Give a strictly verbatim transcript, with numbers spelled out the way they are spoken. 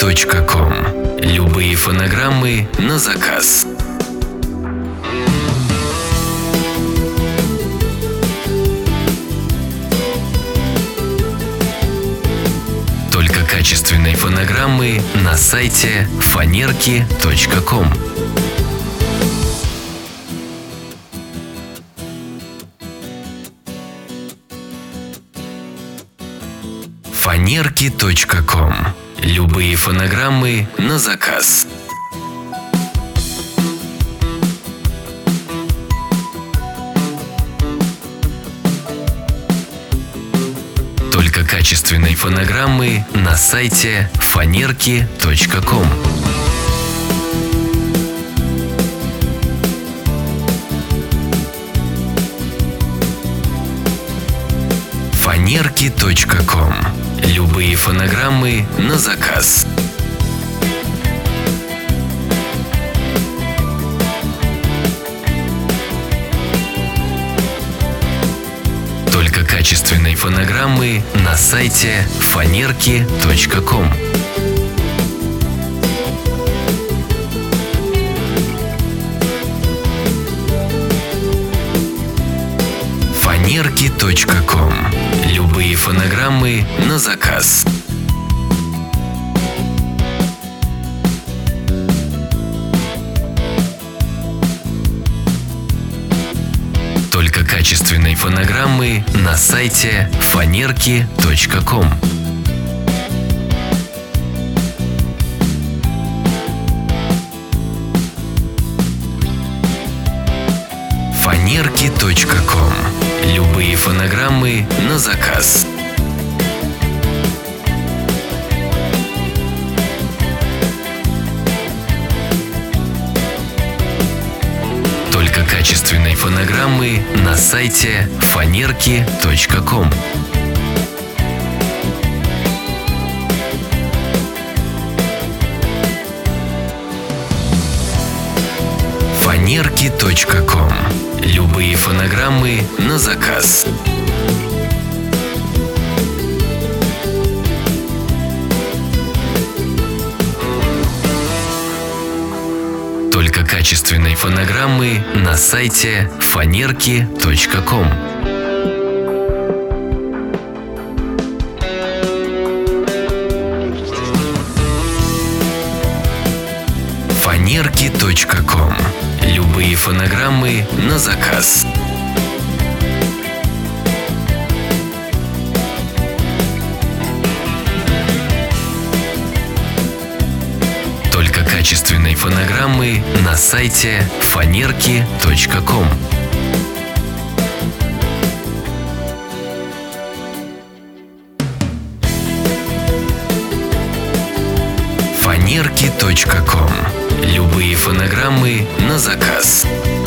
точка ком. Любые фонограммы на заказ. Только качественные фонограммы на сайте фанерки точка ком. фанерки точка ком. Любые фонограммы на заказ. Только качественные фонограммы на сайте фанерки точка ком. фанерки точка ком. Любые фонограммы на заказ. Только качественные фонограммы на сайте фанерки точка ком. фанерки точка ком. Любые фонограммы на заказ. Только качественные фонограммы на сайте фанерки точка ком. фанерки точка ком. Любые фонограммы на заказ. Только качественные фонограммы на сайте фанерки точка ком. фанерки точка ком. Любые фонограммы на заказ. Только качественные фонограммы на сайте фанерки точка ком. фанерки точка ком. Любые фонограммы на заказ. Только качественные фонограммы на сайте фанерки точка ком. фанерки точка ком. Любые фонограммы на заказ.